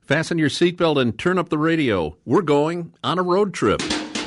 Fasten your seatbelt and turn up the radio. We're going on a road trip.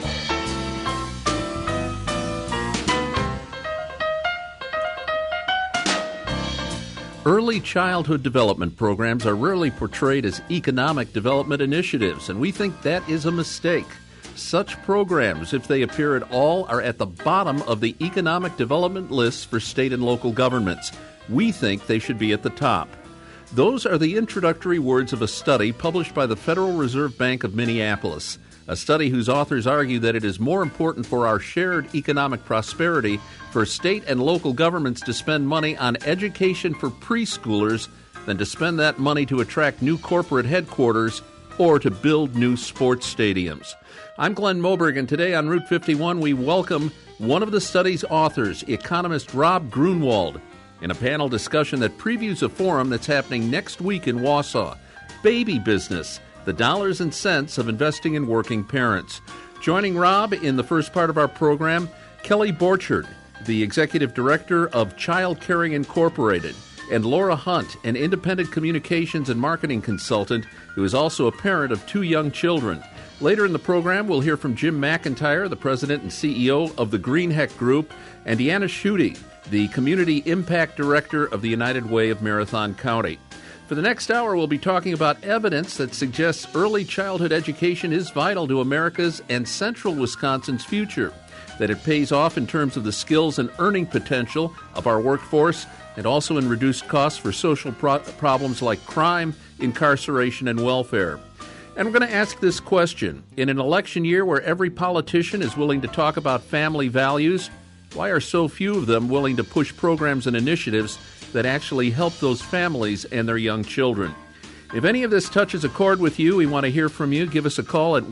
Early childhood development programs are rarely portrayed as economic development initiatives, and we think that is a mistake. Such programs, if they appear at all, are at the bottom of the economic development lists for state and local governments. We think they should be at the top. Those are the introductory words of a study published by the Federal Reserve Bank of Minneapolis, a study whose authors argue that it is more important for our shared economic prosperity for state and local governments to spend money on education for preschoolers than to spend that money to attract new corporate headquarters or to build new sports stadiums. I'm Glenn Moberg, and today on Route 51 we welcome one of the study's authors, economist Rob Grunwald, in a panel discussion that previews a forum that's happening next week in Wausau, Baby Business, the dollars and cents of investing in working parents. Joining Rob in the first part of our program, Kelly Borchard, the Executive Director of Child Caring Incorporated, and Laura Hunt, an independent communications and marketing consultant who is also a parent of 2 young children. Later in the program, we'll hear from Jim McIntyre, the President and CEO of the Greenheck Group, and Deanna Schutte, the Community Impact Director of the United Way of Marathon County. For the next hour, we'll be talking about evidence that suggests early childhood education is vital to America's and central Wisconsin's future, that it pays off in terms of the skills and earning potential of our workforce, and also in reduced costs for social problems like crime, incarceration, and welfare. And we're going to ask this question. In an election year where every politician is willing to talk about family values, why are so few of them willing to push programs and initiatives that actually help those families and their young children? If any of this touches a chord with you, we want to hear from you. Give us a call at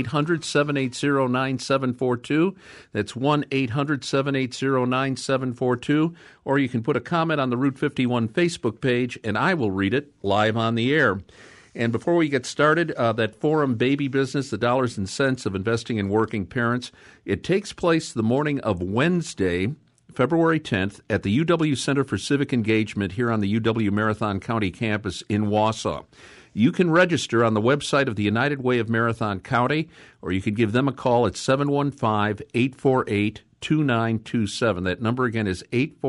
1-800-780-9742. That's 1-800-780-9742. Or you can put a comment on the Route 51 Facebook page, and I will read it live on the air. And before we get started, that forum, Baby Business, the dollars and cents of investing in working parents, it takes place the morning of Wednesday, February 10th, at the UW Center for Civic Engagement here on the UW Marathon County campus in Wausau. You can register on the website of the United Way of Marathon County, or you can give them a call at 715-848-2927. That number again is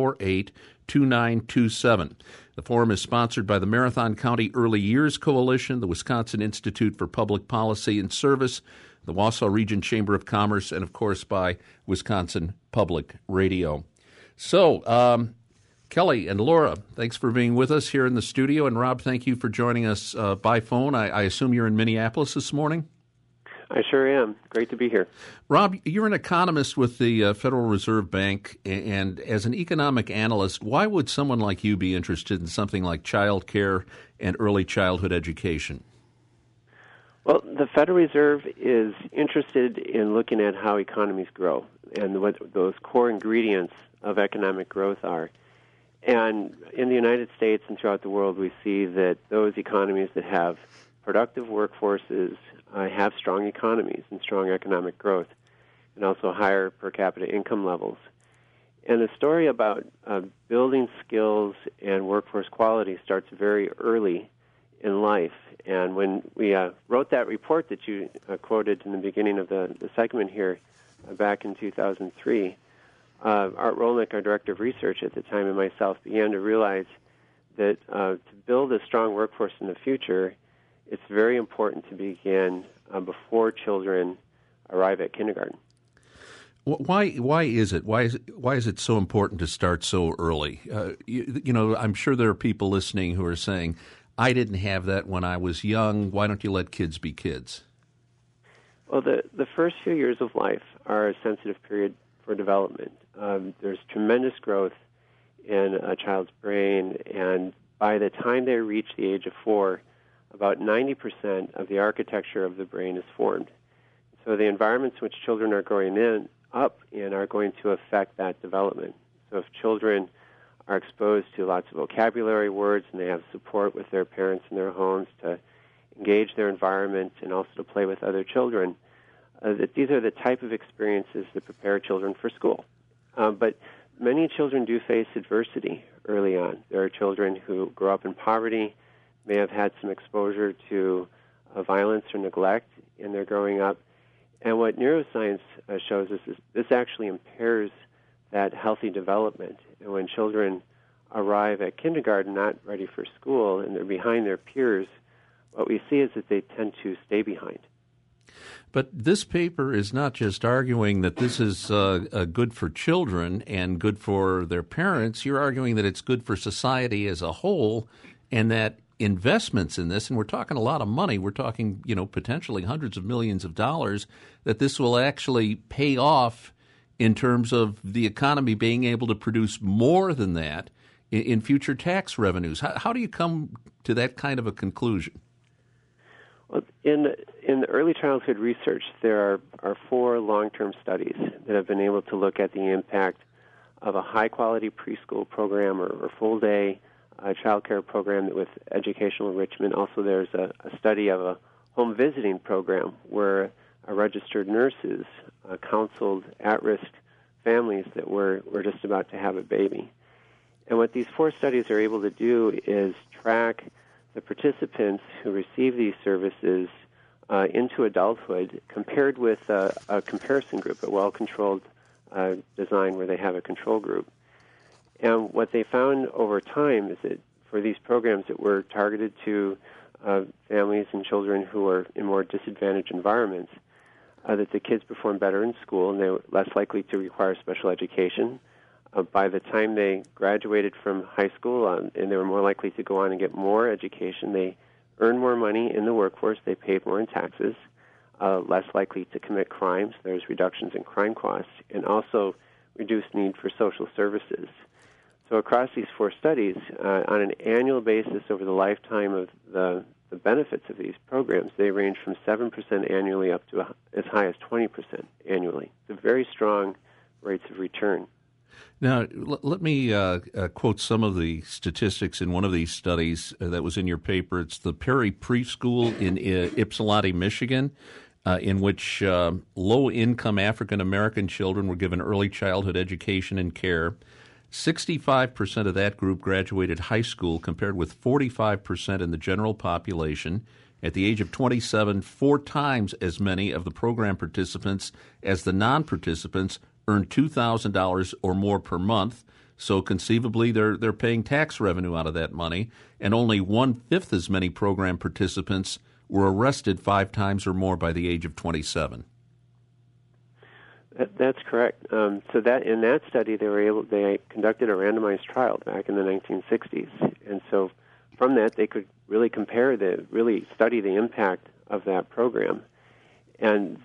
848-2927. The forum is sponsored by the Marathon County Early Years Coalition, the Wisconsin Institute for Public Policy and Service, the Wausau Region Chamber of Commerce, and, of course, by Wisconsin Public Radio. So, Kelly and Laura, thanks for being with us here in the studio. And, Rob, thank you for joining us by phone. I assume you're in Minneapolis this morning? I sure am. Great to be here. Rob, you're an economist with the Federal Reserve Bank, and as an economic analyst, why would someone like you be interested in something like child care and early childhood education? Well, the Federal Reserve is interested in looking at how economies grow and what those core ingredients of economic growth are. And in the United States and throughout the world, we see that those economies that have productive workforces have strong economies and strong economic growth, and also higher per capita income levels. And the story about building skills and workforce quality starts very early in life. And when we wrote that report that you quoted in the beginning of the segment here back in 2003, Art Rolnick, our director of research at the time, and myself began to realize that to build a strong workforce in the future, it's very important to begin before children arrive at kindergarten. Why is it? Why is it so important to start so early? You know, I'm sure there are people listening who are saying, I didn't have that when I was young. Why don't you let kids be kids? Well, the first few years of life are a sensitive period for development. There's tremendous growth in a child's brain, and by the time they reach the age of 4, about 90% of the architecture of the brain is formed. So the environments in which children are growing up in are going to affect that development. So if children are exposed to lots of vocabulary words and they have support with their parents in their homes to engage their environment and also to play with other children, that these are the type of experiences that prepare children for school. But many children do face adversity early on. There are children who grow up in poverty. may have had some exposure to violence or neglect in their growing up. And what neuroscience shows us is this actually impairs that healthy development. And when children arrive at kindergarten not ready for school and they're behind their peers, what we see is that they tend to stay behind. But this paper is not just arguing that this is good for children and good for their parents. You're arguing that it's good for society as a whole, and that investments in this, and we're talking a lot of money, we're talking, potentially hundreds of millions of dollars, that this will actually pay off in terms of the economy being able to produce more than that in future tax revenues. How do you come to that kind of a conclusion? Well, in the early childhood research, there are 4 long-term studies that have been able to look at the impact of a high-quality preschool program or full-day child care program with educational enrichment. Also, there's a study of a home visiting program where registered nurses counseled at-risk families that were just about to have a baby. And what these 4 studies are able to do is track the participants who receive these services into adulthood compared with a comparison group, a well-controlled design where they have a control group. And what they found over time is that for these programs that were targeted to families and children who are in more disadvantaged environments, that the kids performed better in school and they were less likely to require special education. By the time they graduated from high school, and they were more likely to go on and get more education, they earned more money in the workforce, they paid more in taxes, less likely to commit crimes. There's reductions in crime costs, and also reduced need for social services. So across these 4 studies, on an annual basis over the lifetime of the benefits of these programs, they range from 7% annually up to as high as 20% annually. It's very strong rates of return. Now, let me quote some of the statistics in one of these studies that was in your paper. It's the Perry Preschool in Ypsilanti, Michigan, in which low-income African-American children were given early childhood education and care. 65% of that group graduated high school, compared with 45% in the general population. At the age of 27, 4 times as many of the program participants as the non-participants earned $2,000 or more per month. So conceivably, they're paying tax revenue out of that money. And only 1/5 as many program participants were arrested 5 times or more by the age of 27. That's correct. So that in that study, they conducted a randomized trial back in the 1960s, and so from that they could really study the impact of that program. And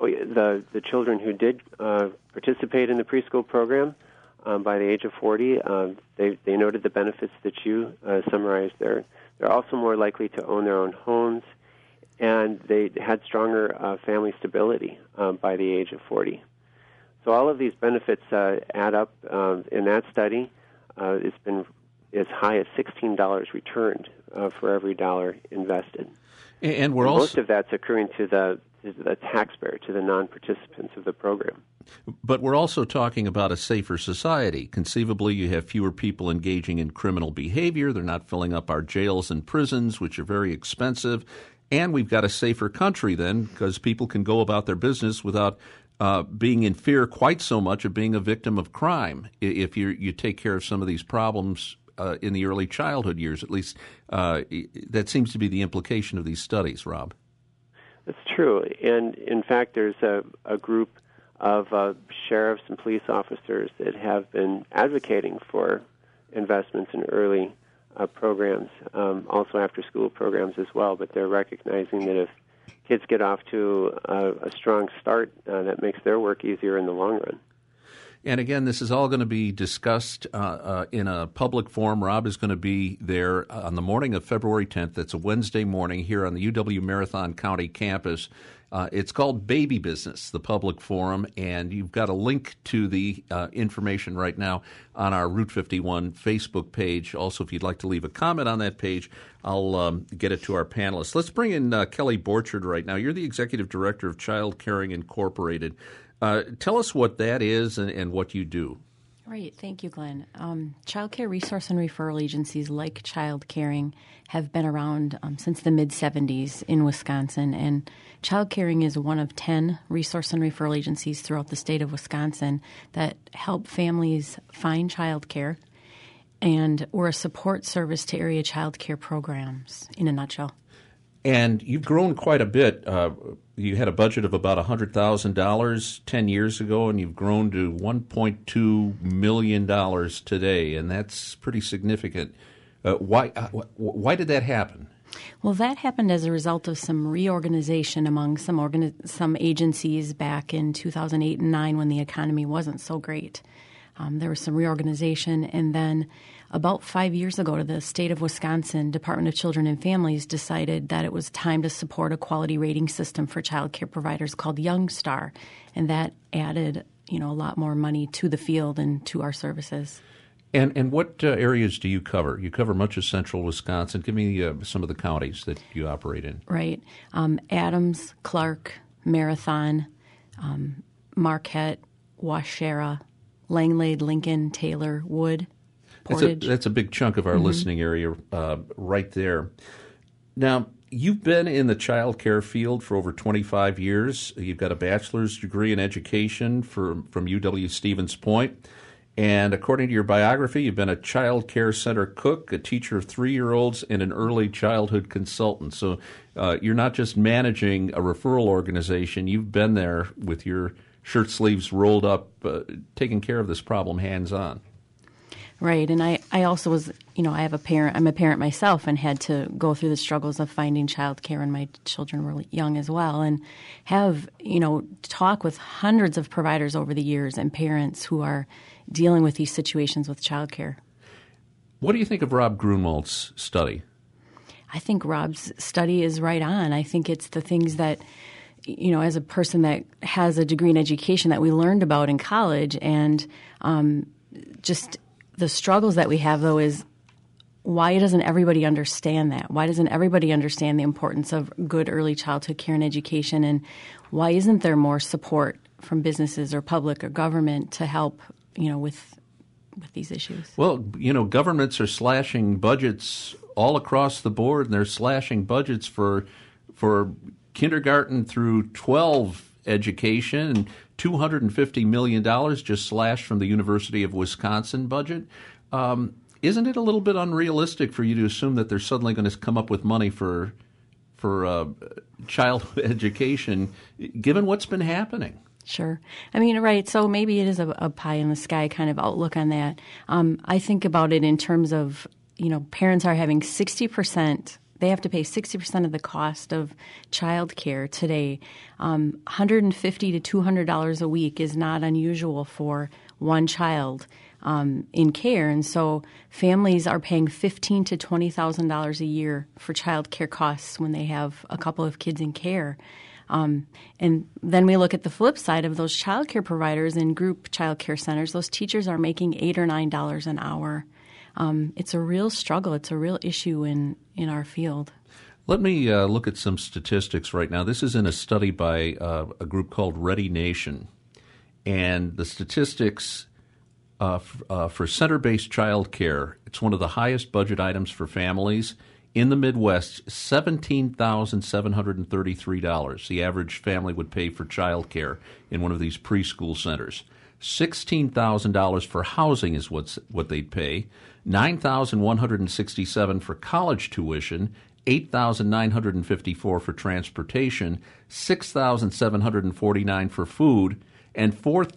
the children who did participate in the preschool program by the age of 40, they noted the benefits that you summarized there. They're also more likely to own their own homes, and they had stronger family stability by the age of 40. So all of these benefits add up. In that study, it's been as high as $16 returned for every dollar invested. And most of that's accruing to the taxpayer, to the non-participants of the program. But we're also talking about a safer society. Conceivably, you have fewer people engaging in criminal behavior. They're not filling up our jails and prisons, which are very expensive. And we've got a safer country then, because people can go about their business without being in fear quite so much of being a victim of crime if you take care of some of these problems in the early childhood years. At least that seems to be the implication of these studies, Rob. That's true. And in fact, there's a group of sheriffs and police officers that have been advocating for investments in early programs, also after-school programs as well. But they're recognizing that if kids get off to a strong start, that makes their work easier in the long run. And again, this is all going to be discussed in a public forum. Rob is going to be there on the morning of February 10th. That's a Wednesday morning here on the UW Marathon County campus. It's called Baby Business, the public forum, and you've got a link to the information right now on our Route 51 Facebook page. Also, if you'd like to leave a comment on that page, I'll get it to our panelists. Let's bring in Kelly Borchard right now. You're the Executive Director of Child Caring Incorporated. Tell us what that is and what you do. Right. Thank you, Glenn. Child care resource and referral agencies like Child Caring have been around since the mid-'70s in Wisconsin, and Child Caring is one of 10 resource and referral agencies throughout the state of Wisconsin that help families find child care, and we're a support service to area child care programs in a nutshell. And you've grown quite a bit. You had a budget of about $100,000 10 years ago, and you've grown to $1.2 million today, and that's pretty significant. Why did that happen? Well, that happened as a result of some reorganization among some agencies back in 2008 and 2009 when the economy wasn't so great. There was some reorganization, and then about 5 years ago, the state of Wisconsin Department of Children and Families decided that it was time to support a quality rating system for child care providers called YoungStar, and that added, a lot more money to the field and to our services. And what areas do you cover? You cover much of central Wisconsin. Give me some of the counties that you operate in. Right. Adams, Clark, Marathon, Marquette, Waushara, Langlade, Lincoln, Taylor, Wood, Portage. That's a big chunk of our listening area right there. Now, you've been in the child care field for over 25 years. You've got a bachelor's degree in education from UW-Stevens Point. And according to your biography, you've been a child care center cook, a teacher of 3-year-olds, and an early childhood consultant. So you're not just managing a referral organization. You've been there with your shirt sleeves rolled up, taking care of this problem hands-on. Right, and I also was, I have a parent. I'm a parent myself, and had to go through the struggles of finding child care when my children were young as well, and have, talk with hundreds of providers over the years and parents who are dealing with these situations with child care. What do you think of Rob Grunwald's study? I think Rob's study is right on. I think it's the things that, as a person that has a degree in education that we learned about in college, and just the struggles that we have, though, is why doesn't everybody understand that? Why doesn't everybody understand the importance of good early childhood care and education? And why isn't there more support from businesses or public or government to help, with these issues? Well, governments are slashing budgets all across the board, and they're slashing budgets for kindergarten through 12 education, and $250 million just slashed from the University of Wisconsin budget. Isn't it a little bit unrealistic for you to assume that they're suddenly going to come up with money for child education, given what's been happening? Sure. Right. So maybe it is a pie in the sky kind of outlook on that. I think about it in terms of, parents are having 60%. They have to pay 60% of the cost of child care today. $150 to $200 a week is not unusual for one child in care. And so families are paying $15,000 to $20,000 a year for child care costs when they have a couple of kids in care. And then we look at the flip side of those child care providers in group child care centers. Those teachers are making $8 or $9 an hour. It's a real struggle. It's a real issue in our field. Let me look at some statistics right now. This is in a study by a group called Ready Nation. And the statistics for center-based child care, it's one of the highest budget items for families. In the Midwest, $17,733 the average family would pay for child care in one of these preschool centers. $16,000 for housing is what they'd pay. $9,167 for college tuition. $8,954 for transportation. $6,749 for food, and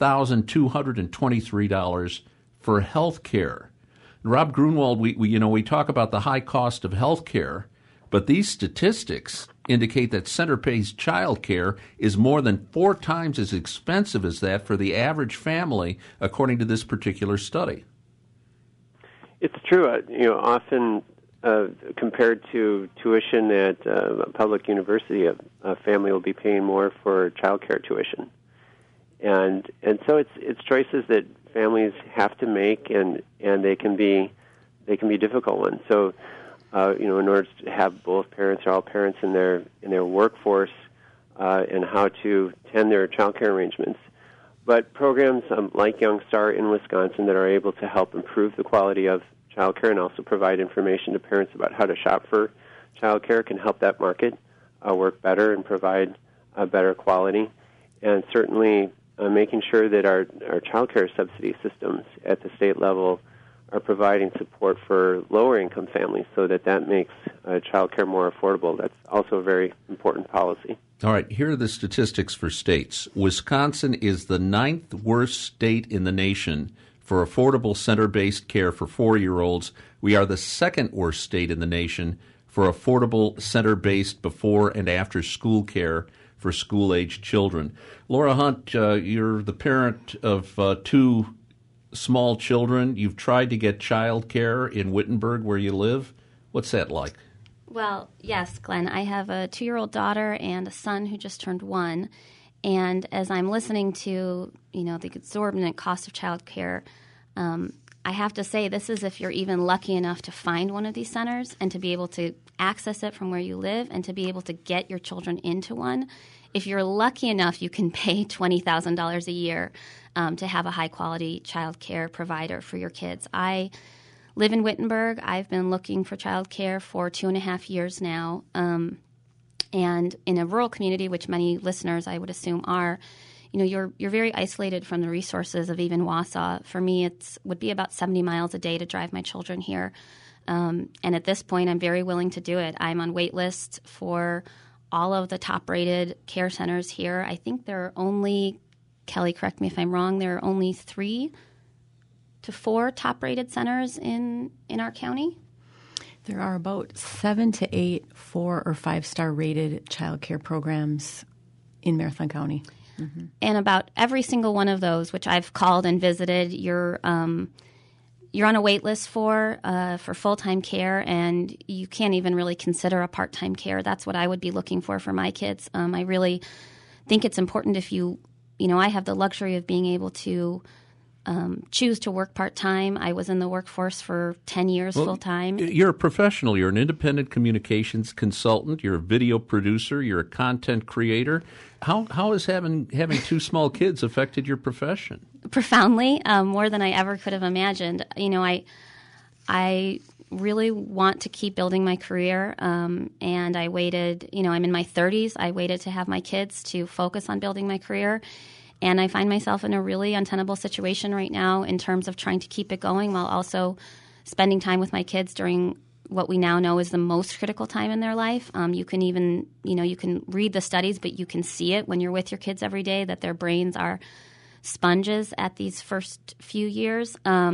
$4,223 for health care. Rob Grunwald, we talk about the high cost of health care, but these statistics indicate that center-based child care is more than 4 times as expensive as that for the average family, according to this particular study. It's true. Often compared to tuition at a public university, a family will be paying more for child care tuition, and so it's choices that families have to make, and they can be difficult ones. So, in order to have both parents or all parents in their workforce, and how to tend their child care arrangements. But programs like Young Star in Wisconsin that are able to help improve the quality of child care and also provide information to parents about how to shop for child care can help that market work better and provide a better quality. And certainly making sure that our child care subsidy systems at the state level are providing support for lower-income families so that makes child care more affordable. That's also a very important policy. All right, here are the statistics for states. Wisconsin is the 9th worst state in the nation for affordable center-based care for 4-year-olds. We are the 2nd worst state in the nation for affordable center-based before and after school care for school-aged children. Laura Hunt, you're the parent of 2 small children. You've tried to get child care in Wittenberg where you live. What's that like? Well, yes, Glenn. I have a 2-year-old daughter and a son who just turned 1. And as I'm listening to, the exorbitant cost of child care, I have to say this is if you're even lucky enough to find one of these centers and to be able to access it from where you live and to be able to get your children into one. If you're lucky enough, you can pay $20,000 a year to have a high-quality child care provider for your kids. I live in Wittenberg. I've been looking for child care for 2.5 years now. And in a rural community, which many listeners, I would assume, are, you're very isolated from the resources of even Wausau. For me, it would be about 70 miles a day to drive my children here. And at this point, I'm very willing to do it. I'm on wait lists for all of the top-rated care centers here. I think there are only, Kelly, correct me if I'm wrong, there are only 3 to 4 top-rated centers in our county? There are about 7 to 8 4- or 5-star rated child care programs in Marathon County. Mm-hmm. And about every single one of those, which I've called and visited, you're on a wait list for full-time care, and you can't even really consider a part-time care. That's what I would be looking for my kids. I really think it's important if I have the luxury of being able to choose to work part-time. I was in the workforce for 10 years full-time. You're a professional. You're an independent communications consultant. You're a video producer. You're a content creator. How has having 2 small kids affected your profession? Profoundly, more than I ever could have imagined. I really want to keep building my career, and I waited. I'm in my 30s. I waited to have my kids to focus on building my career. And I find myself in a really untenable situation right now in terms of trying to keep it going while also spending time with my kids during what we now know is the most critical time in their life. You can even, you can read the studies, but you can see it when you're with your kids every day that their brains are sponges at these first few years.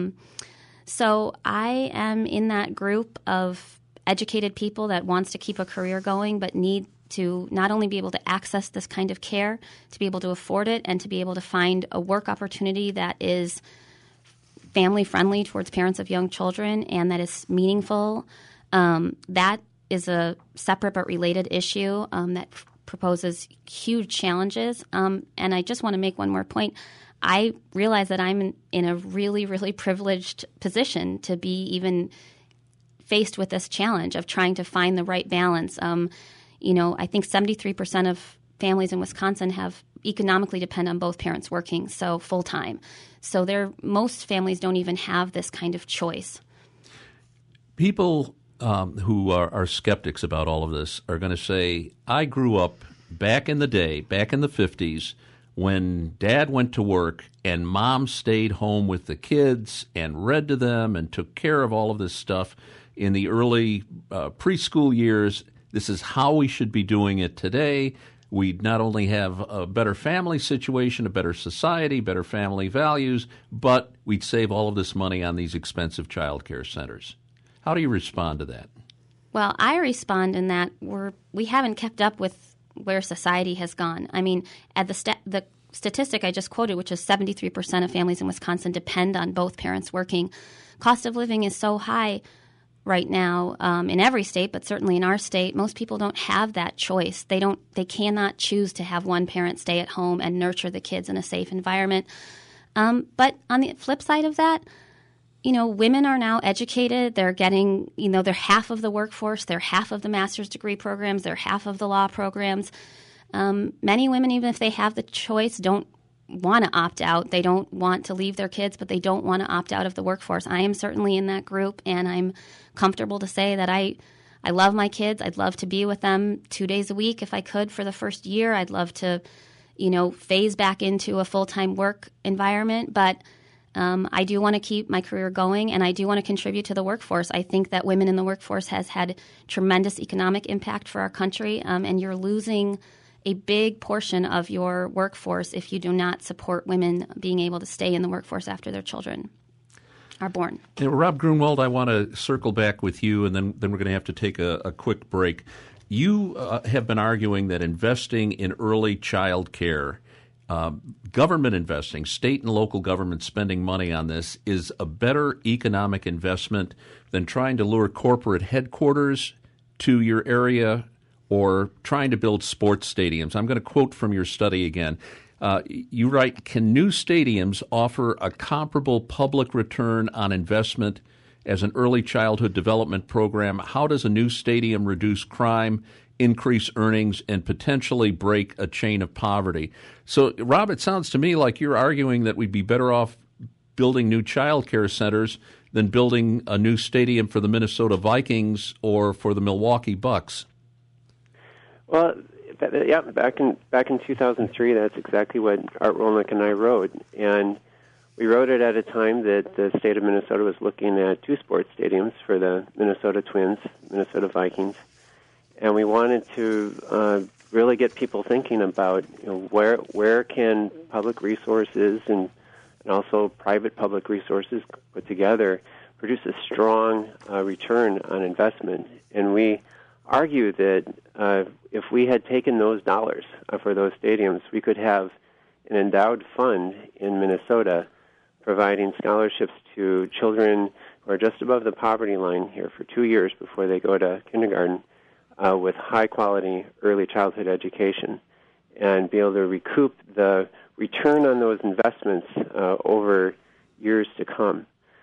So I am in that group of educated people that wants to keep a career going but need to not only be able to access this kind of care, to be able to afford it, and to be able to find a work opportunity that is family-friendly towards parents of young children and that is meaningful. That is a separate but related issue that proposes huge challenges. And I just want to make one more point. I realize that I'm in a really, really privileged position to be even faced with this challenge of trying to find the right balance. I think 73% of families in Wisconsin have economically depend on both parents working, so full-time. So most families don't even have this kind of choice. People who are skeptics about all of this are going to say, I grew up back in the day, back in the 50s, when Dad went to work and Mom stayed home with the kids and read to them and took care of all of this stuff in the early preschool years. This is how we should be doing it today. We'd not only have a better family situation, a better society, better family values, but we'd save all of this money on these expensive child care centers. How do you respond to that? Well, I respond in that we haven't kept up with where society has gone. I mean, at the statistic I just quoted, which is 73% of families in Wisconsin depend on both parents working. Cost of living is so high right now in every state, but certainly in our state, most people don't have that choice. They cannot choose to have one parent stay at home and nurture the kids in a safe environment. But on the flip side of that, women are now educated. They're getting, they're half of the workforce. They're half of the master's degree programs. They're half of the law programs. Many women, even if they have the choice, don't want to opt out. They don't want to leave their kids, but they don't want to opt out of the workforce. I am certainly in that group, and I'm comfortable to say that I love my kids. I'd love to be with them 2 days a week if I could for the first year. I'd love to, phase back into a full-time work environment, but I do want to keep my career going, and I do want to contribute to the workforce. I think that women in the workforce has had tremendous economic impact for our country, and you're losing a big portion of your workforce if you do not support women being able to stay in the workforce after their children are born. Rob Grunwald, I want to circle back with you, and then we're going to have to take a quick break. You have been arguing that investing in early child care, government investing, state and local government spending money on this is a better economic investment than trying to lure corporate headquarters to your area or trying to build sports stadiums. I'm going to quote from your study again. You write, can new stadiums offer a comparable public return on investment as an early childhood development program? How does a new stadium reduce crime, increase earnings, and potentially break a chain of poverty? So, Rob, it sounds to me like you're arguing that we'd be better off building new child care centers than building a new stadium for the Minnesota Vikings or for the Milwaukee Bucks. Well, yeah, back in 2003, that's exactly what Art Rolnick and I wrote, and we wrote it at a time that the state of Minnesota was looking at 2 sports stadiums for the Minnesota Twins, Minnesota Vikings, and we wanted to really get people thinking about where can public resources and also private public resources put together produce a strong return on investment, and we argue that if we had taken those dollars for those stadiums, we could have an endowed fund in Minnesota providing scholarships to children who are just above the poverty line here for 2 years before they go to kindergarten with high-quality early childhood education and be able to recoup the return on those investments over years to come.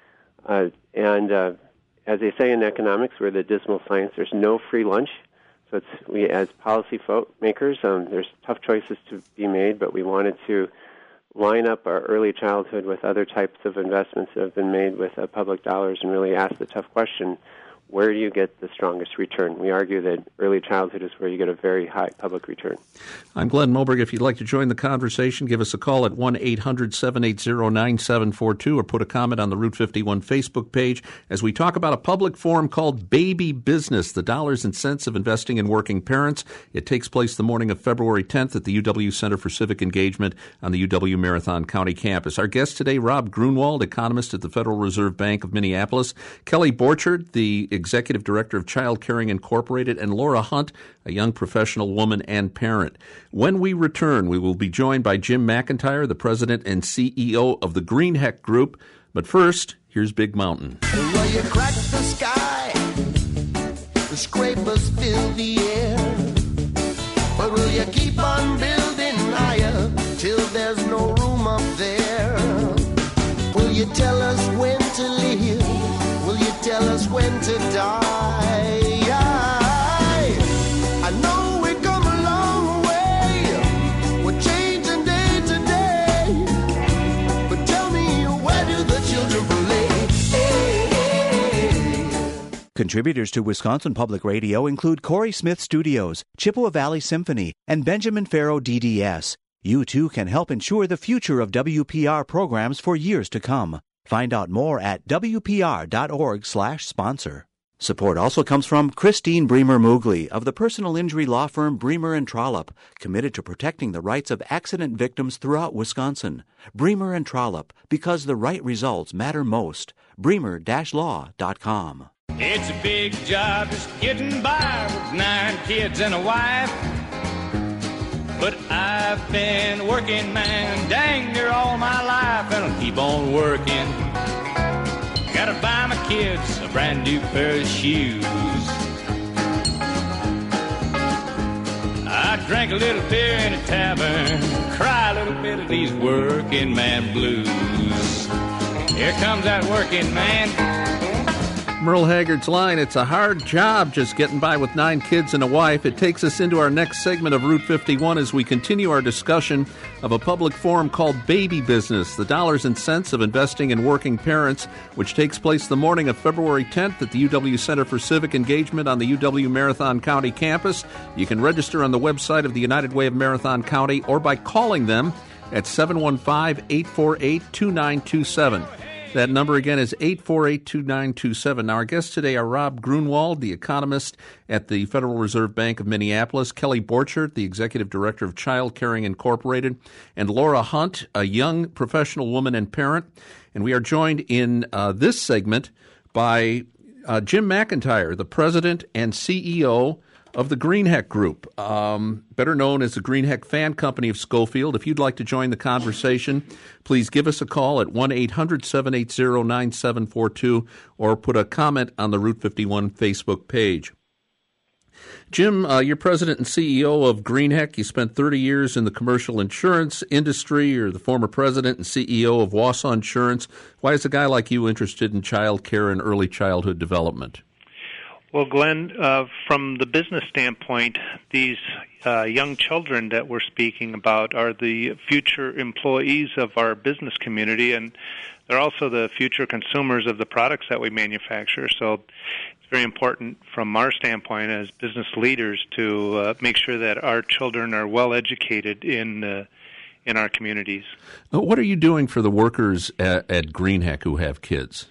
As they say in economics, we're the dismal science. There's no free lunch. So we, as policy makers, there's tough choices to be made, but we wanted to line up our early childhood with other types of investments that have been made with public dollars and really ask the tough question, where do you get the strongest return? We argue that early childhood is where you get a very high public return. I'm Glenn Moberg. If you'd like to join the conversation, give us a call at 1-800-780-9742 or put a comment on the Route 51 Facebook page as we talk about a public forum called Baby Business, the dollars and cents of investing in working parents. It takes place the morning of February 10th at the UW Center for Civic Engagement on the UW Marathon County campus. Our guest today, Rob Grunwald, economist at the Federal Reserve Bank of Minneapolis, Kelly Borchard, the Executive Director of Child Caring Incorporated, and Laura Hunt, a young professional woman and parent. When we return, we will be joined by Jim McIntyre, the President and CEO of the Greenheck Group. But first, here's Big Mountain. Well, you crack the sky, the scrapers fill the air. But will you keep on building higher till there's no room up there? Will you tell us when to live? Will you tell us when to die? I know we've come a long way. We're changing day to day. But tell me, where do the children play? Contributors to Wisconsin Public Radio include Corey Smith Studios, Chippewa Valley Symphony, and Benjamin Farrow DDS. You too can help ensure the future of WPR programs for years to come. Find out more at WPR.org/sponsor. Support also comes from Christine Bremer-Moogly of the personal injury law firm Bremer & Trollope, committed to protecting the rights of accident victims throughout Wisconsin. Bremer & Trollope, because the right results matter most. Bremer-law.com. It's a big job just getting by with 9 kids and a wife. But I've been working, man, dang near all my life, and I'll keep on working. Gotta buy my kids a brand new pair of shoes. I drank a little beer in a tavern, cry a little bit of these working man blues. Here comes that working man. Merle Haggard's line, it's a hard job just getting by with 9 kids and a wife. It takes us into our next segment of Route 51 as we continue our discussion of a public forum called Baby Business, the dollars and cents of investing in working parents, which takes place the morning of February 10th at the UW Center for Civic Engagement on the UW Marathon County campus. You can register on the website of the United Way of Marathon County or by calling them at 715-848-2927. That number again is 848-2927. Now, our guests today are Rob Grunwald, the economist at the Federal Reserve Bank of Minneapolis, Kelly Borchert, the executive director of Child Caring Incorporated, and Laura Hunt, a young professional woman and parent. And we are joined in this segment by Jim McIntyre, the president and CEO of the Greenheck Group, better known as the Greenheck Fan Company of Schofield. If you'd like to join the conversation, please give us a call at 1-800-780-9742 or put a comment on the Route 51 Facebook page. Jim, you're president and CEO of Greenheck. You spent 30 years in the commercial insurance industry. You're the former president and CEO of Wausau Insurance. Why is a guy like you interested in child care and early childhood development? Well, Glenn, from the business standpoint, these young children that we're speaking about are the future employees of our business community, and they're also the future consumers of the products that we manufacture. So it's very important from our standpoint as business leaders to make sure that our children are well educated in our communities. What are you doing for the workers at Greenheck who have kids?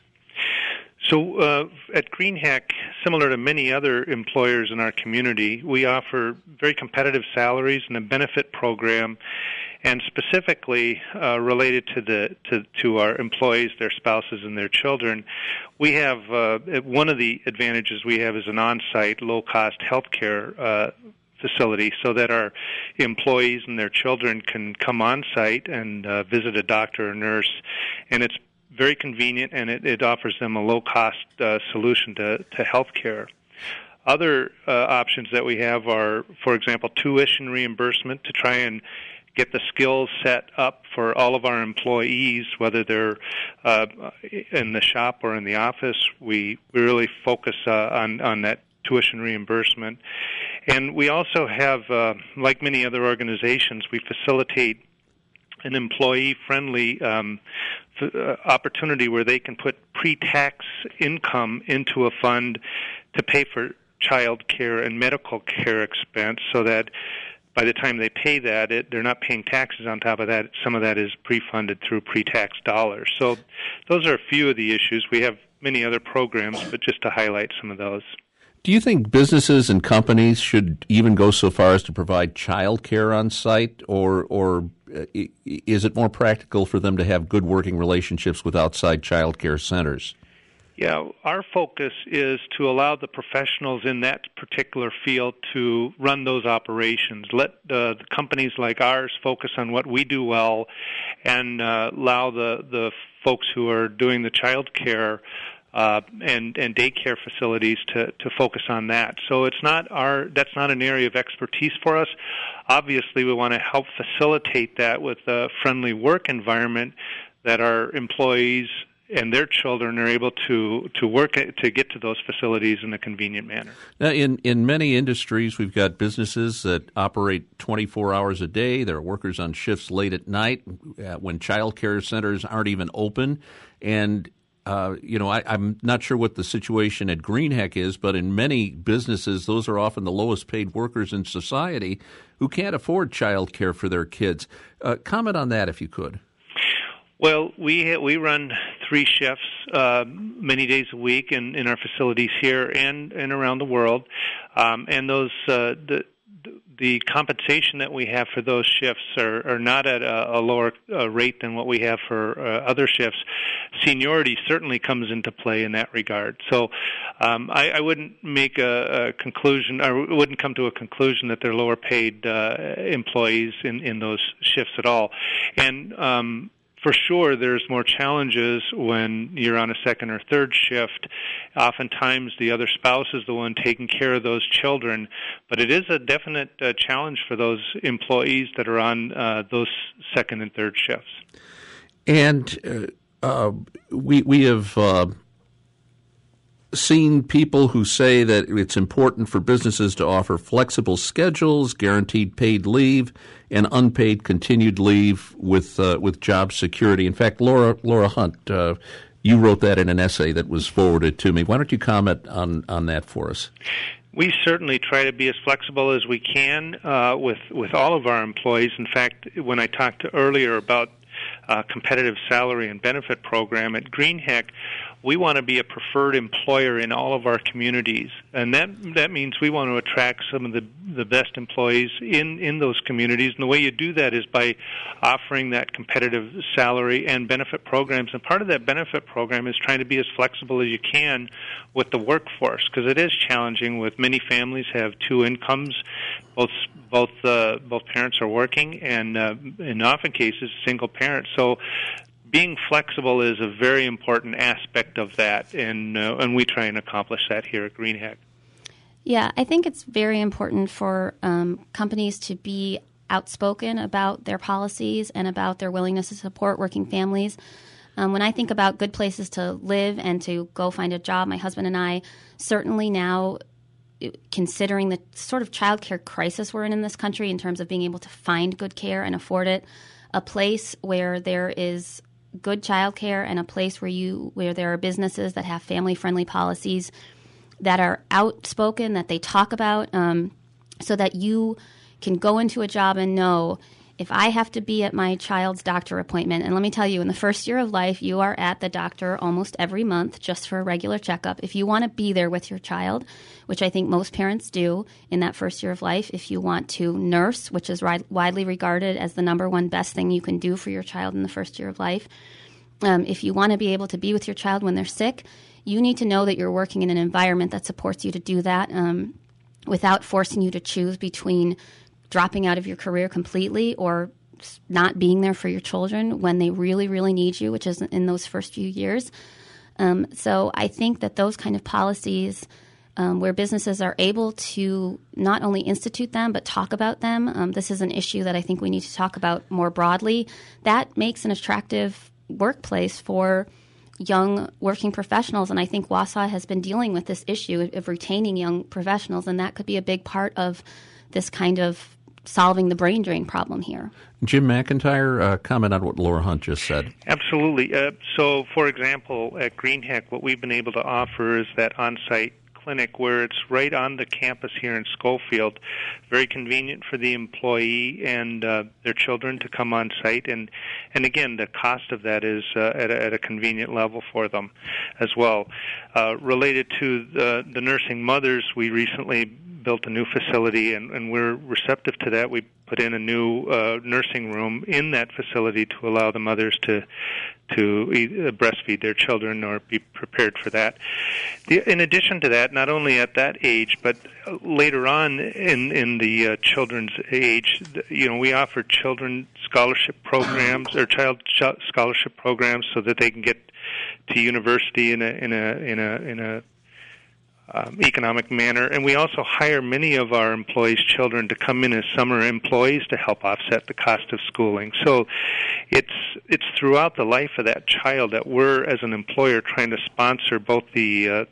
So at Greenheck, similar to many other employers in our community, we offer very competitive salaries and a benefit program, and specifically related to our employees, their spouses, and their children. We have one of the advantages we have is an on-site, low-cost health care facility so that our employees and their children can come on-site and visit a doctor or nurse, and it's very convenient, and it offers them a low-cost solution to health care. Other options that we have are, for example, tuition reimbursement to try and get the skills set up for all of our employees, whether they're in the shop or in the office. We really focus on that tuition reimbursement. And we also have, like many other organizations, we facilitate an employee-friendly opportunity where they can put pre-tax income into a fund to pay for child care and medical care expense so that by the time they pay that, they're not paying taxes on top of that. Some of that is pre-funded through pre-tax dollars. So those are a few of the issues. We have many other programs, but just to highlight some of those. Do you think businesses and companies should even go so far as to provide child care on site, or is it more practical for them to have good working relationships with outside child care centers? Yeah, our focus is to allow the professionals in that particular field to run those operations. Let the companies like ours focus on what we do well, and allow the folks who are doing the child care and daycare facilities to focus on that. So that's not an area of expertise for us. Obviously, we want to help facilitate that with a friendly work environment that our employees and their children are able to work to get to those facilities in a convenient manner. Now, in many industries, we've got businesses that operate 24 hours a day. There are workers on shifts late at night when child care centers aren't even open. And I'm not sure what the situation at Greenheck is, but in many businesses, those are often the lowest paid workers in society who can't afford child care for their kids. Comment on that, if you could. Well, we run 3 shifts many days a week in our facilities here and around the world, and those the compensation that we have for those shifts are not at a lower rate than what we have for other shifts. Seniority certainly comes into play in that regard. So I wouldn't make a conclusion, or wouldn't come to a conclusion that they're lower paid employees in those shifts at all. And for sure, there's more challenges when you're on a second or third shift. Oftentimes, the other spouse is the one taking care of those children. But it is a definite challenge for those employees that are on those second and third shifts. And we have seen people who say that it's important for businesses to offer flexible schedules, guaranteed paid leave, and unpaid continued leave with job security. In fact, Laura Hunt, you wrote that in an essay that was forwarded to me. Why don't you comment on that for us? We certainly try to be as flexible as we can with all of our employees. In fact, when I talked earlier about competitive salary and benefit program at GreenHack, we want to be a preferred employer in all of our communities, and that means we want to attract some of the best employees in those communities. And the way you do that is by offering that competitive salary and benefit programs. And part of that benefit program is trying to be as flexible as you can with the workforce, because it is challenging. With many families have two incomes, both parents are working, and in often cases single parents. So being flexible is a very important aspect of that, and we try and accomplish that here at GreenHack. Yeah, I think it's very important for companies to be outspoken about their policies and about their willingness to support working families. When I think about good places to live and to go find a job, my husband and I certainly now, considering the sort of child care crisis we're in this country in terms of being able to find good care and afford it, a place where there is good child care and a place where there are businesses that have family-friendly policies that are outspoken, that they talk about, so that you can go into a job and know, if I have to be at my child's doctor appointment, and let me tell you, in the first year of life, you are at the doctor almost every month just for a regular checkup. If you want to be there with your child, which I think most parents do in that first year of life, if you want to nurse, which is widely regarded as the number one best thing you can do for your child in the first year of life, if you want to be able to be with your child when they're sick, you need to know that you're working in an environment that supports you to do that without forcing you to choose between dropping out of your career completely or not being there for your children when they really, really need you, which is in those first few years. So I think that those kind of policies where businesses are able to not only institute them but talk about them, this is an issue that I think we need to talk about more broadly. That makes an attractive workplace for young working professionals, and I think Wausau has been dealing with this issue of retaining young professionals, and that could be a big part of this kind of solving the brain drain problem here. Jim McIntyre, comment on what Laura Hunt just said. Absolutely. So, for example, at GreenHack, what we've been able to offer is that on-site clinic where it's right on the campus here in Schofield, very convenient for the employee and their children to come on site, and again, the cost of that is at a convenient level for them as well. Related to the nursing mothers, we recently built a new facility, and we're receptive to that. We put in a new nursing room in that facility to allow the mothers to breastfeed their children or be prepared for that. In addition to that, not only at that age, but later on in the children's age, we offer children scholarship programs or child scholarship programs so that they can get to university in a economic manner, and we also hire many of our employees' children to come in as summer employees to help offset the cost of schooling. So it's throughout the life of that child that we're, as an employer, trying to sponsor both the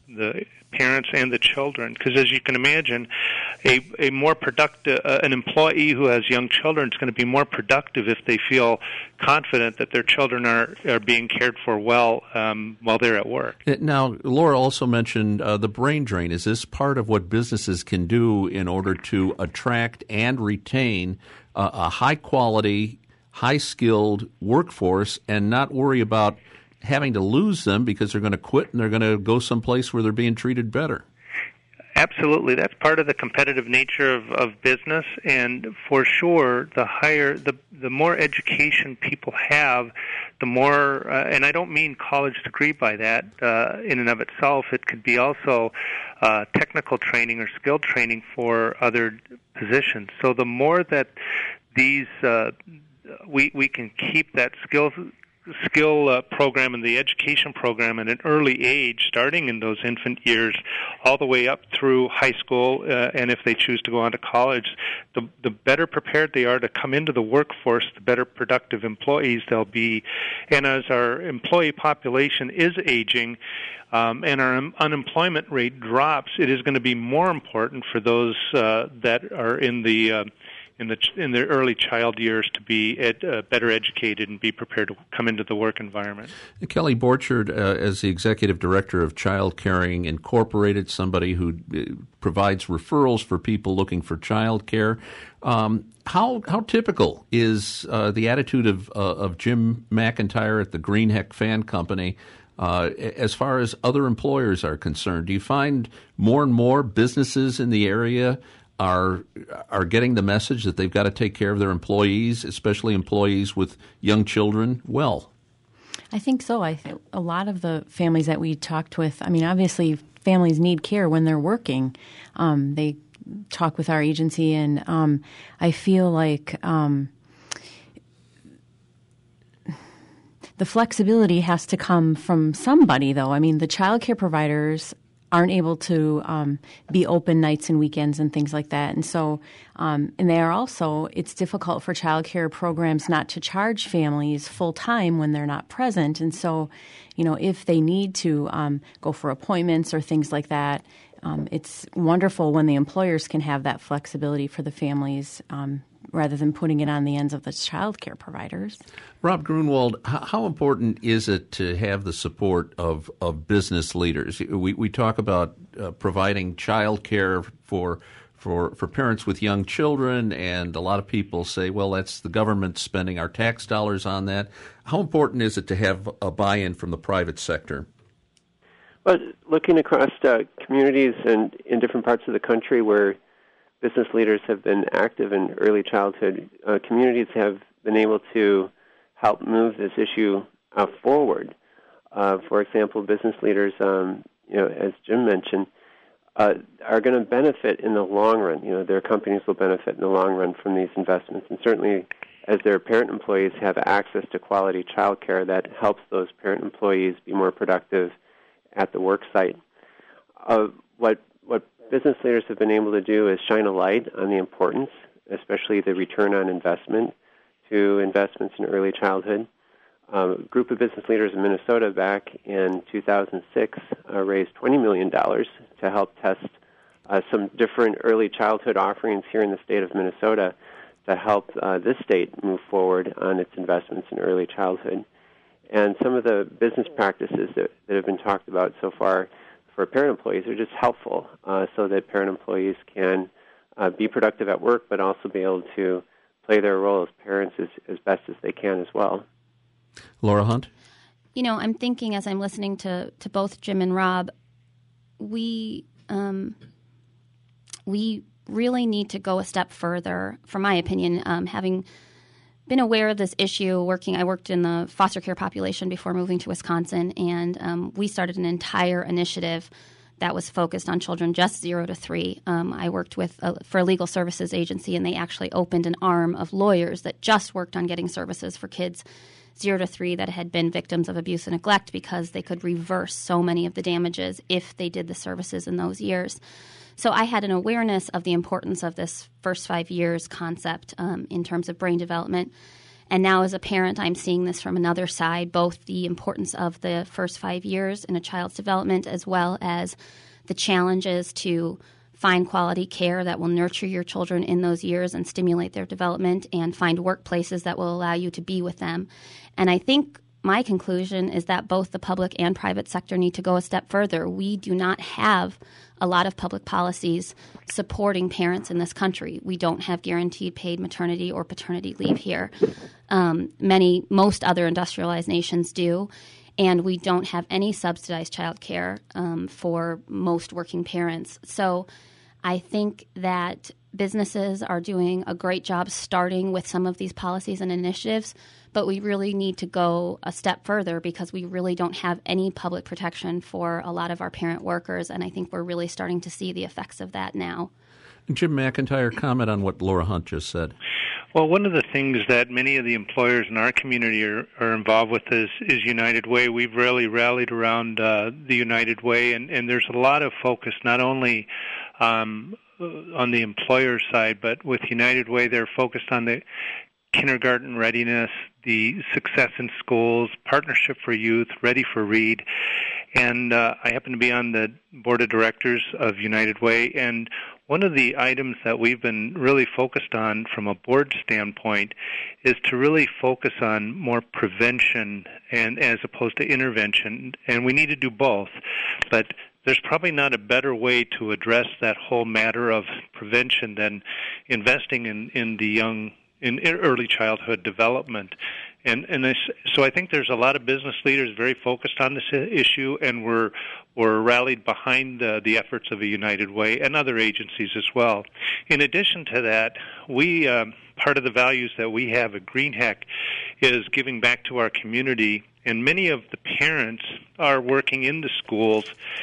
parents and the children, because as you can imagine, a more productive an employee who has young children is going to be more productive if they feel confident that their children are being cared for well while they're at work. Now, Laura also mentioned the brain drain. Is this part of what businesses can do in order to attract and retain a high-quality, high-skilled workforce and not worry about having to lose them because they're going to quit and they're going to go someplace where they're being treated better? Absolutely. That's part of the competitive nature of business, and for sure, the more education people have, the more, and I don't mean college degree by that in and of itself. It could be also technical training or skill training for other positions. So the more that these we can keep that skill program and the education program at an early age, starting in those infant years, all the way up through high school, and if they choose to go on to college, the better prepared they are to come into the workforce, the better productive employees they'll be. And as our employee population is aging, and our unemployment rate drops, it is going to be more important for those that are in their early child years to be better educated and be prepared to come into the work environment. Kelly Borchard, as the Executive Director of Child Caring Incorporated, somebody who provides referrals for people looking for child care, how typical is the attitude of Jim McIntyre at the Greenheck Fan Company as far as other employers are concerned? Do you find more and more businesses in the area are getting the message that they've got to take care of their employees, especially employees with young children, well? I think so. I think a lot of the families that we talked with, I mean, obviously families need care when they're working. They talk with our agency, and I feel like the flexibility has to come from somebody, though. I mean, the child care providers aren't able to be open nights and weekends and things like that. And so, and they are also, it's difficult for child care programs not to charge families full time when they're not present. And so, you know, if they need to go for appointments or things like that, it's wonderful when the employers can have that flexibility for the families rather than putting it on the ends of the child care providers. Rob Grunwald, how important is it to have the support of business leaders? We talk about providing child care for parents with young children, and a lot of people say, well, that's the government spending our tax dollars on that. How important is it to have a buy-in from the private sector? Well, looking across communities and in different parts of the country where business leaders have been active in early childhood, communities have been able to help move this issue forward. For example, business leaders, as Jim mentioned, are going to benefit in the long run. You know, their companies will benefit in the long run from these investments, and certainly as their parent employees have access to quality child care, that helps those parent employees be more productive at the work site. What business leaders have been able to do is shine a light on the importance, especially the return on investment, to investments in early childhood. A group of business leaders in Minnesota back in 2006 raised $20 million to help test some different early childhood offerings here in the state of Minnesota to help this state move forward on its investments in early childhood. And some of the business practices that have been talked about so far for parent employees are just helpful so that parent employees can be productive at work, but also be able to play their role as parents as best as they can as well. Laura Hunt? You know, I'm thinking as I'm listening to both Jim and Rob, we really need to go a step further, from my opinion, having been aware of this issue. I worked in the foster care population before moving to Wisconsin, and we started an entire initiative that was focused on children just 0 to 3. I worked for a legal services agency, and they actually opened an arm of lawyers that just worked on getting services for kids 0 to 3 that had been victims of abuse and neglect, because they could reverse so many of the damages if they did the services in those years. So I had an awareness of the importance of this first 5 years concept in terms of brain development. And now as a parent, I'm seeing this from another side, both the importance of the first 5 years in a child's development as well as the challenges to find quality care that will nurture your children in those years and stimulate their development, and find workplaces that will allow you to be with them. And I think my conclusion is that both the public and private sector need to go a step further. We do not have a lot of public policies supporting parents in this country. We don't have guaranteed paid maternity or paternity leave here. Most other industrialized nations do. And we don't have any subsidized child care for most working parents. So I think that businesses are doing a great job starting with some of these policies and initiatives, but we really need to go a step further because we really don't have any public protection for a lot of our parent workers, and I think we're really starting to see the effects of that now. Jim McIntyre, comment on what Laura Hunt just said. Well, one of the things that many of the employers in our community are involved with is United Way. We've really rallied around the United Way, and there's a lot of focus not only on the employer side, but with United Way, they're focused on the kindergarten readiness, the success in schools, partnership for youth, Ready for Read. And I happen to be on the board of directors of United Way, and one of the items that we've been really focused on from a board standpoint is to really focus on more prevention and as opposed to intervention. And we need to do both. But there's probably not a better way to address that whole matter of prevention than investing in the young, in early childhood development. So I think there's a lot of business leaders very focused on this issue, and we're rallied behind the efforts of a United Way and other agencies as well. In addition to that, we part of the values that we have at GreenHack is giving back to our community, and many of the parents are working in the schools,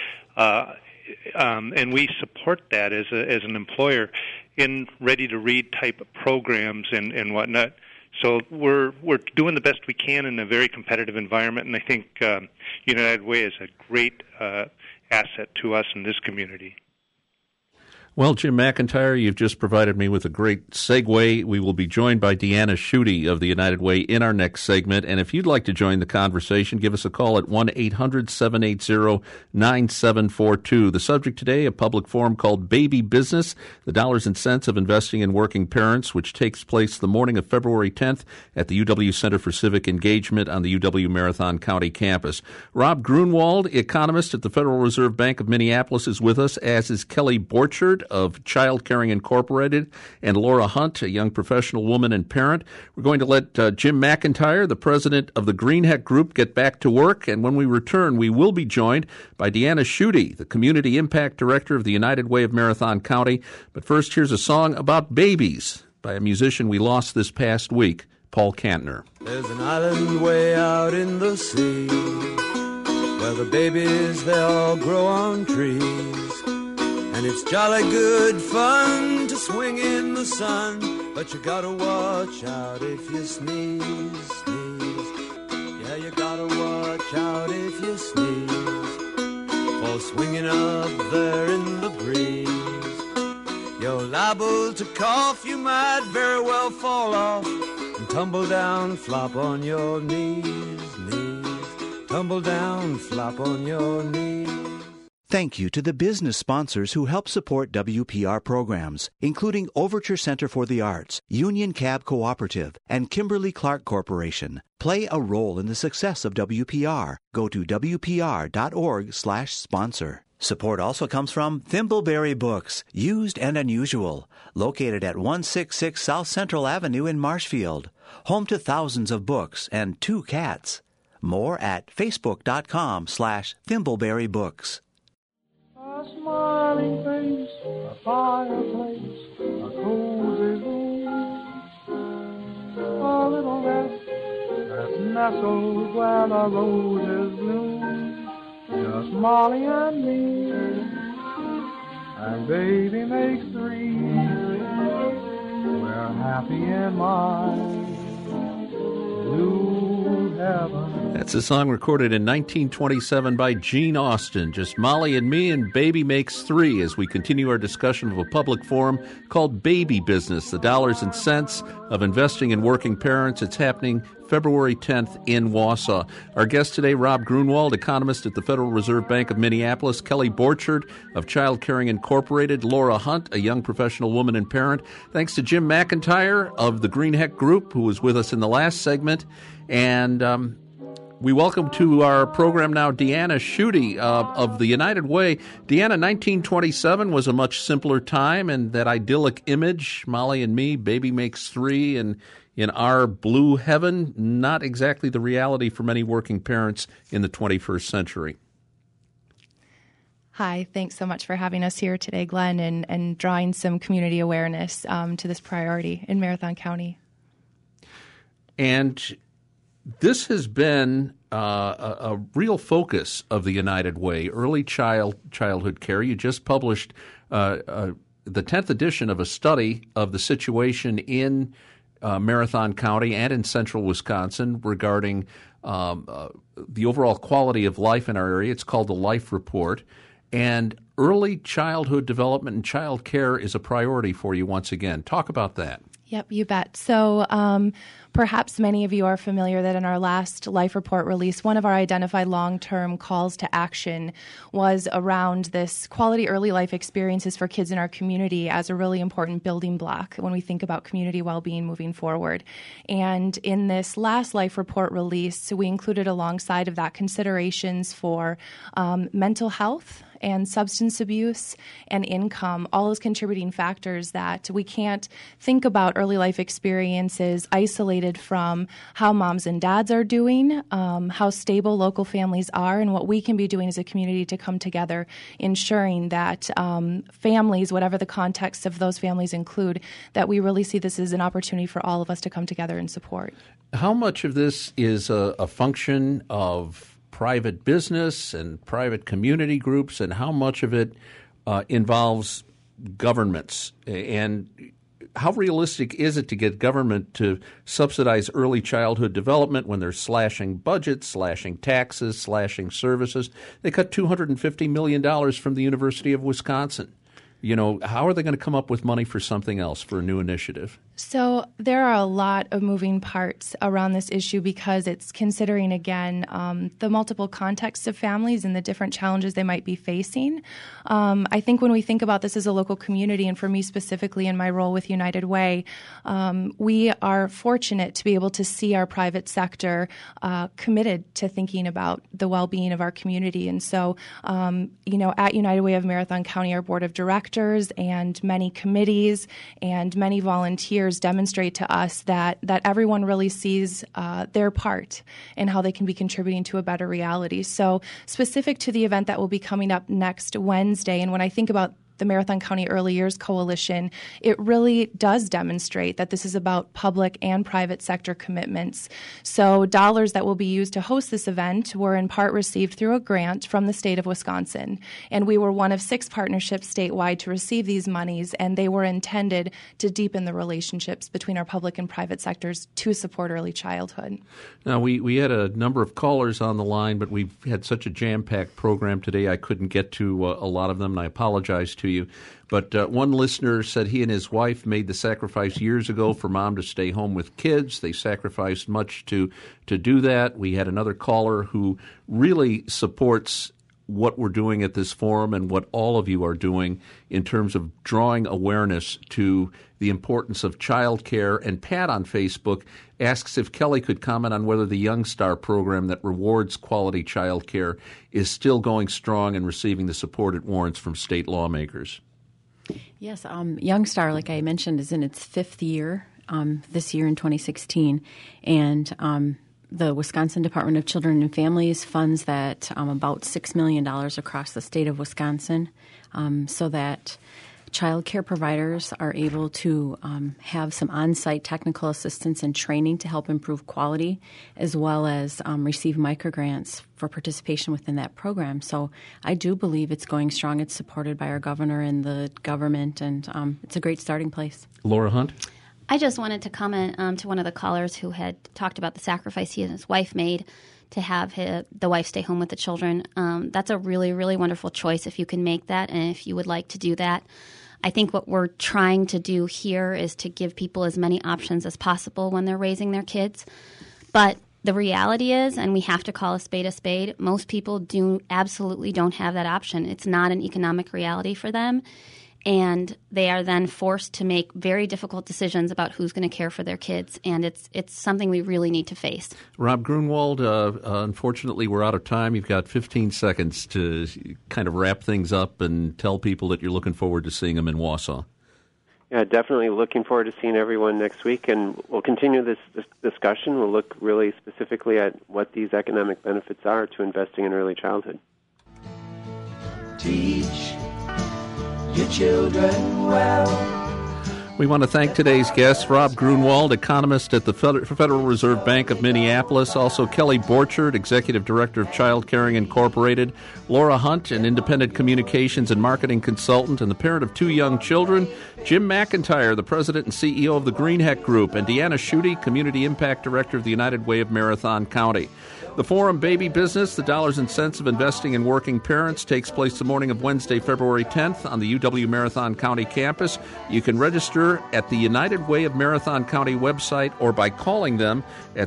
and we support that as an employer in ready-to-read type of programs and whatnot. So we're doing the best we can in a very competitive environment, and I think United Way is a great asset to us in this community. Well, Jim McIntyre, you've just provided me with a great segue. We will be joined by Deanna Schutte of the United Way in our next segment. And if you'd like to join the conversation, give us a call at 1-800-780-9742. The subject today, a public forum called Baby Business, the dollars and cents of investing in working parents, which takes place the morning of February 10th at the UW Center for Civic Engagement on the UW Marathon County campus. Rob Grunwald, economist at the Federal Reserve Bank of Minneapolis, is with us, as is Kelly Borchard of Child Caring Incorporated, and Laura Hunt, a young professional woman and parent. We're going to let Jim McIntyre, the president of the GreenHack Group, get back to work, and when we return, we will be joined by Deanna Schutte, the Community Impact Director of the United Way of Marathon County. But first, here's a song about babies by a musician we lost this past week, Paul Kantner. There's an island way out in the sea where the babies, they all grow on trees. And it's jolly good fun to swing in the sun, but you gotta watch out if you sneeze, sneeze. Yeah, you gotta watch out if you sneeze, for swinging up there in the breeze, you're liable to cough, you might very well fall off and tumble down, flop on your knees, knees. Tumble down, flop on your knees. Thank you to the business sponsors who help support WPR programs, including Overture Center for the Arts, Union Cab Cooperative, and Kimberly-Clark Corporation. Play a role in the success of WPR. Go to WPR.org/sponsor. Support also comes from Thimbleberry Books, Used and Unusual, located at 166 South Central Avenue in Marshfield, home to thousands of books and 2 cats. More at facebook.com/thimbleberrybooks. A smiling face, a fireplace, a cozy room, a little nest that's nestled where the roses bloom. Just Molly and me, and baby makes 3. We're happy in my blue heaven. That's a song recorded in 1927 by Gene Austin. Just Molly and me and Baby Makes 3 as we continue our discussion of a public forum called Baby Business, the dollars and cents of investing in working parents. It's happening February 10th in Wausau. Our guest today, Rob Grunwald, economist at the Federal Reserve Bank of Minneapolis, Kelly Borchard of Child Caring Incorporated, Laura Hunt, a young professional woman and parent. Thanks to Jim McIntyre of the GreenHack Group, who was with us in the last segment. And we welcome to our program now Deanna Schutte of the United Way. Deanna, 1927 was a much simpler time, and that idyllic image, Molly and me, Baby Makes 3, and in our blue heaven, not exactly the reality for many working parents in the 21st century. Hi, thanks so much for having us here today, Glenn, and drawing some community awareness to this priority in Marathon County. And this has been a real focus of the United Way, early childhood care. You just published the 10th edition of a study of the situation in Marathon County and in central Wisconsin regarding the overall quality of life in our area. It's called the Life Report. And early childhood development and child care is a priority for you once again. Talk about that. Yep, you bet. So perhaps many of you are familiar that in our last Life Report release, one of our identified long-term calls to action was around this quality early life experiences for kids in our community as a really important building block when we think about community well-being moving forward. And in this last Life Report release, we included alongside of that considerations for mental health and substance abuse and income, all those contributing factors that we can't think about early life experiences isolated from how moms and dads are doing, how stable local families are, and what we can be doing as a community to come together, ensuring that families, whatever the context of those families include, that we really see this as an opportunity for all of us to come together and support. How much of this is a function of private business and private community groups, and how much of it involves governments? And how realistic is it to get government to subsidize early childhood development when they're slashing budgets, slashing taxes, slashing services? They cut $250 million from the University of Wisconsin. You know, how are they going to come up with money for something else, for a new initiative? So there are a lot of moving parts around this issue because it's considering, again, the multiple contexts of families and the different challenges they might be facing. I think when we think about this as a local community, and for me specifically in my role with United Way, we are fortunate to be able to see our private sector committed to thinking about the well-being of our community. And so, at United Way of Marathon County, our board of directors and many committees and many volunteers demonstrate to us that everyone really sees their part and how they can be contributing to a better reality. So specific to the event that will be coming up next Wednesday, and when I think about the Marathon County Early Years Coalition, it really does demonstrate that this is about public and private sector commitments. So dollars that will be used to host this event were in part received through a grant from the state of Wisconsin. And we were one of 6 partnerships statewide to receive these monies, and they were intended to deepen the relationships between our public and private sectors to support early childhood. Now, we had a number of callers on the line, but we've had such a jam-packed program today, I couldn't get to a lot of them, and I apologize to you. But one listener said he and his wife made the sacrifice years ago for mom to stay home with kids. They sacrificed much to do that. We had another caller who really supports what we're doing at this forum and what all of you are doing in terms of drawing awareness to the importance of child care. And Pat on Facebook asks if Kelly could comment on whether the Young Star program that rewards quality child care is still going strong and receiving the support it warrants from state lawmakers. Yes, Young Star, like I mentioned, is in its 5th year this year in 2016, and the Wisconsin Department of Children and Families funds that about $6 million across the state of Wisconsin so that child care providers are able to have some on-site technical assistance and training to help improve quality, as well as receive microgrants for participation within that program. So I do believe it's going strong. It's supported by our governor and the government, and it's a great starting place. Laura Hunt? I just wanted to comment to one of the callers who had talked about the sacrifice he and his wife made to have the wife stay home with the children. That's a really, really wonderful choice if you can make that and if you would like to do that. I think what we're trying to do here is to give people as many options as possible when they're raising their kids. But the reality is, and we have to call a spade, most people absolutely don't have that option. It's not an economic reality for them. And they are then forced to make very difficult decisions about who's going to care for their kids. And it's something we really need to face. Rob Grunwald, unfortunately, we're out of time. You've got 15 seconds to kind of wrap things up and tell people that you're looking forward to seeing them in Wausau. Yeah, definitely looking forward to seeing everyone next week. And we'll continue this discussion. We'll look really specifically at what these economic benefits are to investing in early childhood. Teach your children well. We want to thank today's guests, Rob Grunwald, economist at the Federal Reserve Bank of Minneapolis, also Kelly Borchert, executive director of Child Caring Incorporated, Laura Hunt, an independent communications and marketing consultant and the parent of 2 young children, Jim McIntyre, the president and CEO of the Greenheck Group, and Deanna Schutte, community impact director of the United Way of Marathon County. The Forum Baby Business, the Dollars and Cents of Investing in Working Parents, takes place the morning of Wednesday, February 10th on the UW Marathon County campus. You can register at the United Way of Marathon County website or by calling them at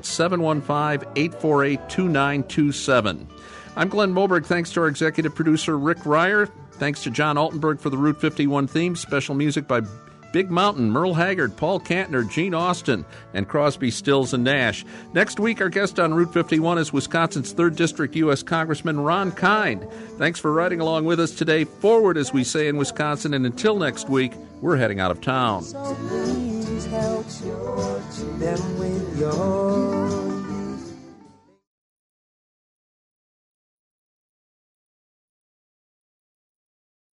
715-848-2927. I'm Glenn Moberg. Thanks to our executive producer, Rick Ryer. Thanks to John Altenberg for the Route 51 theme. Special music by Big Mountain, Merle Haggard, Paul Kantner, Gene Austin, and Crosby, Stills, and Nash. Next week, our guest on Route 51 is Wisconsin's 3rd District U.S. Congressman Ron Kind. Thanks for riding along with us today. Forward, as we say in Wisconsin, and until next week, we're heading out of town. So please help them with your